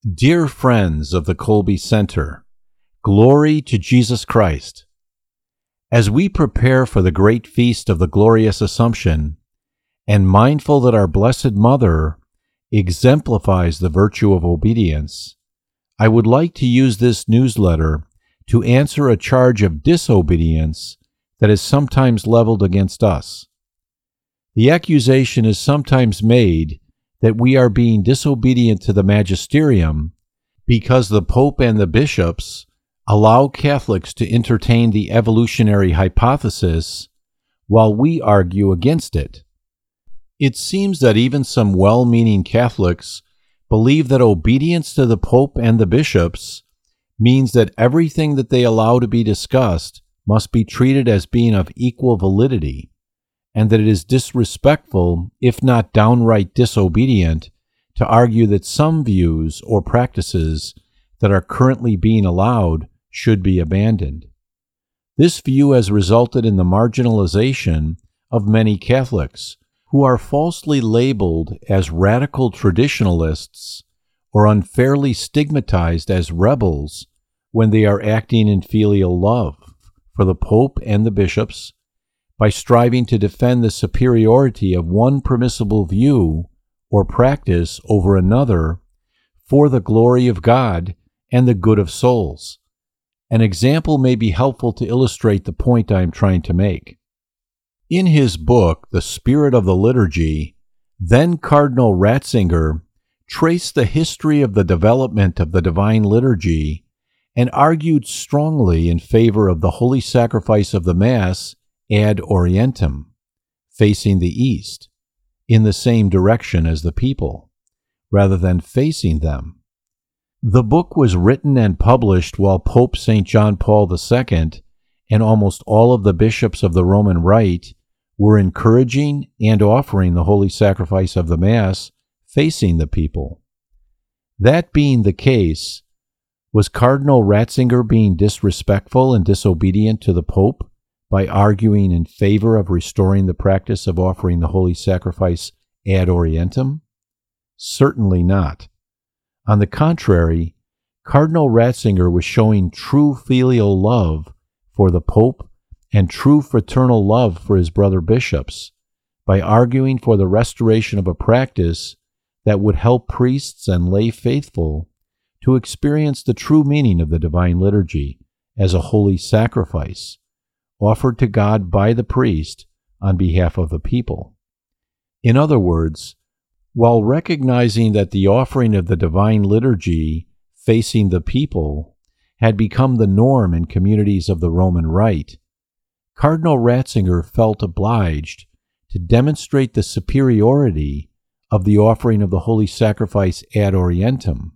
Dear friends of the Colby Center, glory to Jesus Christ. As we prepare for the great feast of the glorious Assumption, and mindful that our Blessed Mother exemplifies the virtue of obedience, I would like to use this newsletter to answer a charge of disobedience that is sometimes leveled against us. The accusation is sometimes made that we are being disobedient to the magisterium because the Pope and the bishops allow Catholics to entertain the evolutionary hypothesis while we argue against it. It seems that even some well-meaning Catholics believe that obedience to the Pope and the bishops means that everything that they allow to be discussed must be treated as being of equal validity, and that it is disrespectful, if not downright disobedient, to argue that some views or practices that are currently being allowed should be abandoned. This view has resulted in the marginalization of many Catholics who are falsely labeled as radical traditionalists or unfairly stigmatized as rebels when they are acting in filial love for the Pope and the bishops by striving to defend the superiority of one permissible view or practice over another for the glory of God and the good of souls. An example may be helpful to illustrate the point I am trying to make. In his book, The Spirit of the Liturgy, then Cardinal Ratzinger traced the history of the development of the Divine Liturgy and argued strongly in favor of the holy sacrifice of the Mass ad orientem, facing the east, in the same direction as the people, rather than facing them. The book was written and published while Pope St. John Paul II and almost all of the bishops of the Roman Rite were encouraging and offering the holy sacrifice of the Mass facing the people. That being the case, was Cardinal Ratzinger being disrespectful and disobedient to the Pope by arguing in favor of restoring the practice of offering the holy sacrifice ad orientem? Certainly not. On the contrary, Cardinal Ratzinger was showing true filial love for the Pope and true fraternal love for his brother bishops by arguing for the restoration of a practice that would help priests and lay faithful to experience the true meaning of the Divine Liturgy as a holy sacrifice offered to God by the priest on behalf of the people. In other words, while recognizing that the offering of the Divine Liturgy facing the people had become the norm in communities of the Roman Rite, Cardinal Ratzinger felt obliged to demonstrate the superiority of the offering of the holy sacrifice ad orientem,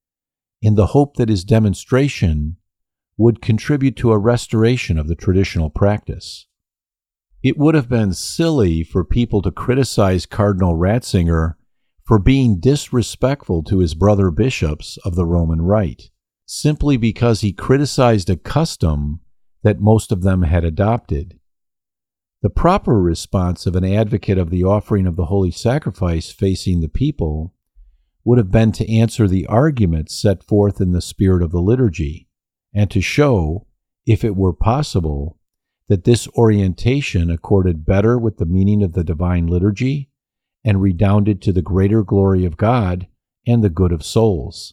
in the hope that his demonstration would contribute to a restoration of the traditional practice. It would have been silly for people to criticize Cardinal Ratzinger for being disrespectful to his brother bishops of the Roman Rite, simply because he criticized a custom that most of them had adopted. The proper response of an advocate of the offering of the holy sacrifice facing the people would have been to answer the arguments set forth in the Spirit of the Liturgy, and to show, if it were possible, that this orientation accorded better with the meaning of the Divine Liturgy and redounded to the greater glory of God and the good of souls.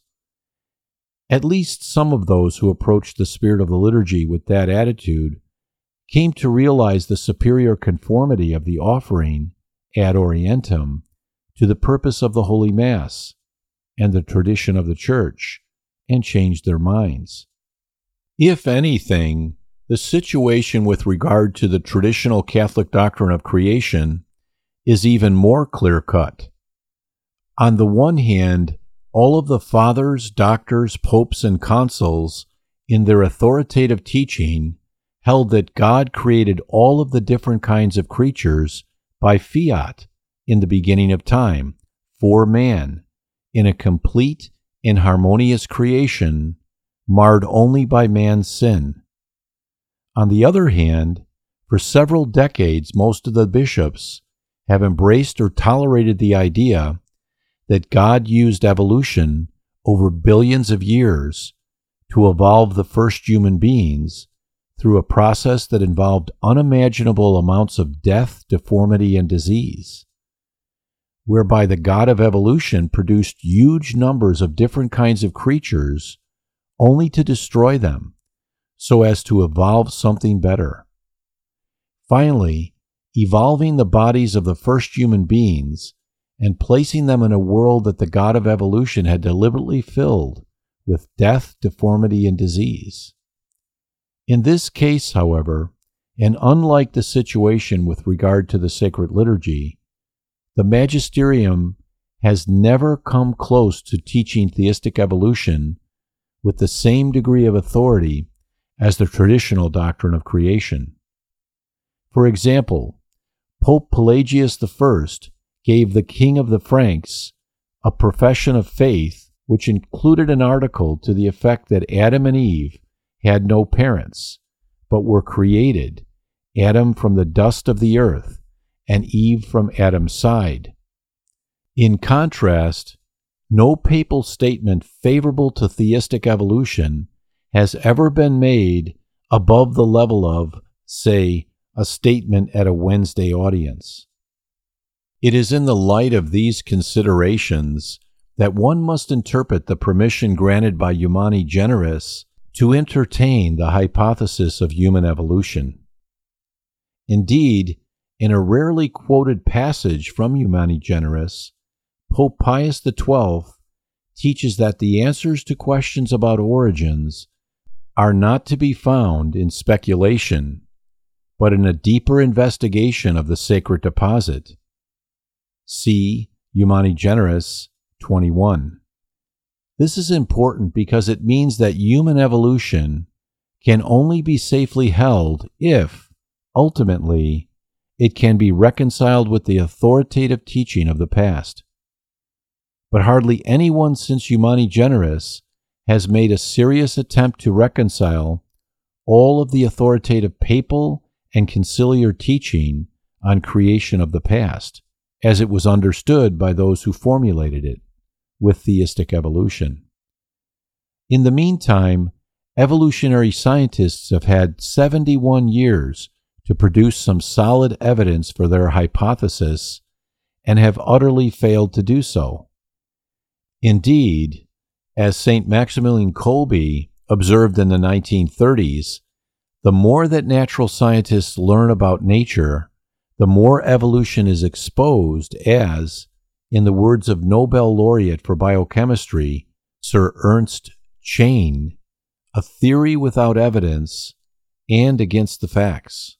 At least some of those who approached the Spirit of the Liturgy with that attitude came to realize the superior conformity of the offering ad orientem to the purpose of the Holy Mass and the tradition of the Church, and changed their minds. If anything, the situation with regard to the traditional Catholic doctrine of creation is even more clear-cut. On the one hand, all of the fathers, doctors, popes, and consuls, in their authoritative teaching, held that God created all of the different kinds of creatures by fiat in the beginning of time for man, in a complete and harmonious creation marred only by man's sin. On the other hand, for several decades, most of the bishops have embraced or tolerated the idea that God used evolution over billions of years to evolve the first human beings through a process that involved unimaginable amounts of death, deformity, and disease, whereby the God of evolution produced huge numbers of different kinds of creatures only to destroy them so as to evolve something better. Finally, evolving the bodies of the first human beings and placing them in a world that the God of evolution had deliberately filled with death, deformity, and disease. In this case, however, and unlike the situation with regard to the sacred liturgy, the magisterium has never come close to teaching theistic evolution with the same degree of authority as the traditional doctrine of creation. For example, Pope Pelagius I gave the King of the Franks a profession of faith which included an article to the effect that Adam and Eve had no parents, but were created, Adam from the dust of the earth, and Eve from Adam's side. In contrast, no papal statement favorable to theistic evolution has ever been made above the level of, say, a statement at a Wednesday audience. It is in the light of these considerations that one must interpret the permission granted by Humani Generis to entertain the hypothesis of human evolution. Indeed, in a rarely quoted passage from Humani Generis, Pope Pius XII teaches that the answers to questions about origins are not to be found in speculation, but in a deeper investigation of the sacred deposit. See Humani Generis 21. This is important because it means that human evolution can only be safely held if, ultimately, it can be reconciled with the authoritative teaching of the past. But hardly anyone since Humani Generis has made a serious attempt to reconcile all of the authoritative papal and conciliar teaching on creation of the past, as it was understood by those who formulated it, with theistic evolution. In the meantime, evolutionary scientists have had 71 years to produce some solid evidence for their hypothesis and have utterly failed to do so. Indeed, as St. Maximilian Kolbe observed in the 1930s, the more that natural scientists learn about nature, the more evolution is exposed as, in the words of Nobel laureate for biochemistry, Sir Ernst Chain, a theory without evidence and against the facts.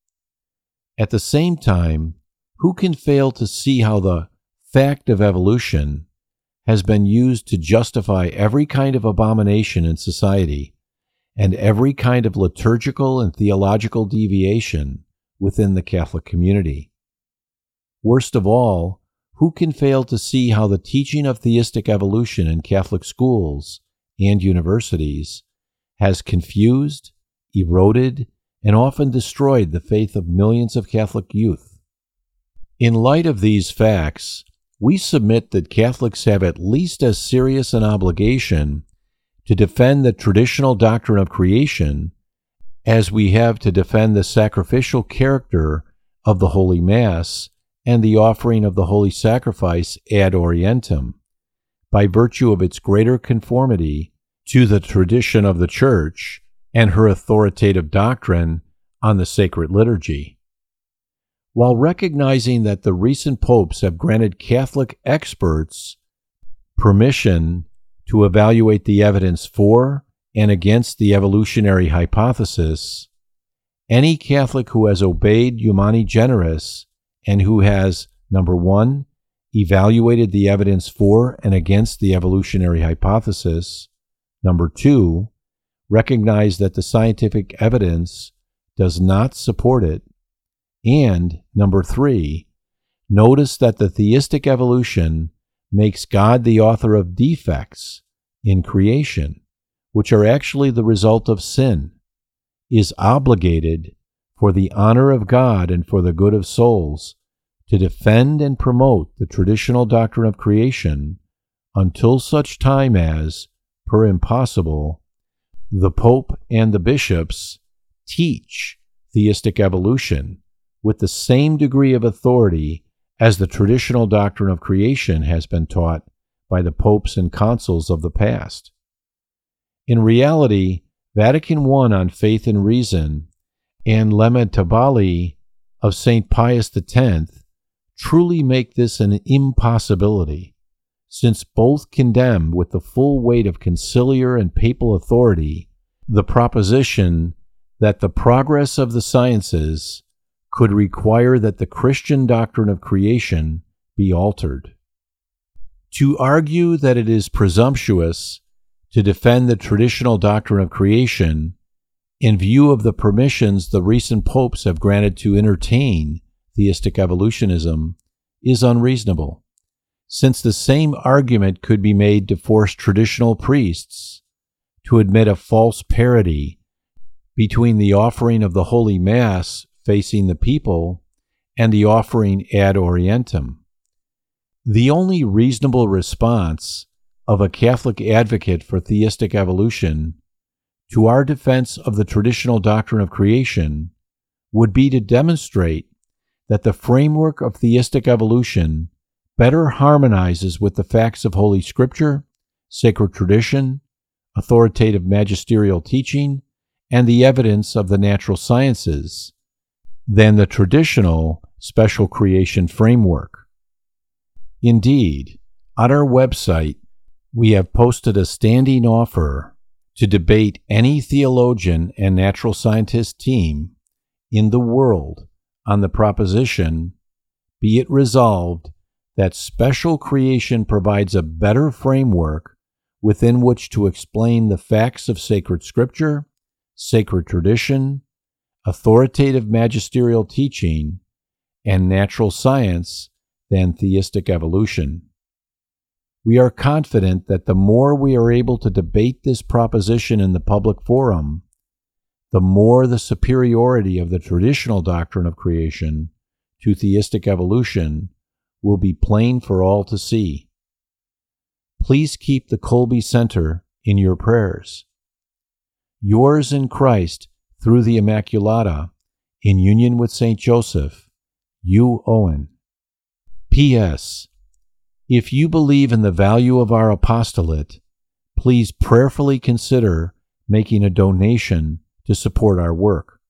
At the same time, who can fail to see how the fact of evolution has been used to justify every kind of abomination in society and every kind of liturgical and theological deviation within the Catholic community? Worst of all, who can fail to see how the teaching of theistic evolution in Catholic schools and universities has confused, eroded, and often destroyed the faith of millions of Catholic youth? In light of these facts, we submit that Catholics have at least as serious an obligation to defend the traditional doctrine of creation as we have to defend the sacrificial character of the Holy Mass and the offering of the Holy Sacrifice ad orientem, by virtue of its greater conformity to the tradition of the Church and her authoritative doctrine on the sacred liturgy. While recognizing that the recent popes have granted Catholic experts permission to evaluate the evidence for and against the evolutionary hypothesis, any Catholic who has obeyed Humani Generis and who has, number one, evaluated the evidence for and against the evolutionary hypothesis, number two, recognized that the scientific evidence does not support it, and, number three, notice that the theistic evolution makes God the author of defects in creation, which are actually the result of sin, is obligated, for the honor of God and for the good of souls, to defend and promote the traditional doctrine of creation until such time as, per impossible, the Pope and the bishops teach theistic evolution with the same degree of authority as the traditional doctrine of creation has been taught by the popes and consuls of the past. In reality, Vatican I on Faith and Reason and Lamentabili of St. Pius X truly make this an impossibility, since both condemn with the full weight of conciliar and papal authority the proposition that the progress of the sciences could require that the Christian doctrine of creation be altered. To argue that it is presumptuous to defend the traditional doctrine of creation in view of the permissions the recent popes have granted to entertain theistic evolutionism is unreasonable, since the same argument could be made to force traditional priests to admit a false parity between the offering of the Holy Mass facing the people and the offering ad orientem. The only reasonable response of a Catholic advocate for theistic evolution to our defense of the traditional doctrine of creation would be to demonstrate that the framework of theistic evolution better harmonizes with the facts of Holy Scripture, sacred tradition, authoritative magisterial teaching, and the evidence of the natural sciences than the traditional special creation framework. Indeed, on our website, we have posted a standing offer to debate any theologian and natural scientist team in the world on the proposition, be it resolved, that special creation provides a better framework within which to explain the facts of sacred scripture, sacred tradition, authoritative magisterial teaching, and natural science than theistic evolution. We are confident that the more we are able to debate this proposition in the public forum, the more the superiority of the traditional doctrine of creation to theistic evolution will be plain for all to see. Please keep the Kolbe Center in your prayers. Yours in Christ, through the Immaculata, in union with St. Joseph, Hugh Owen. P.S. If you believe in the value of our apostolate, please prayerfully consider making a donation to support our work.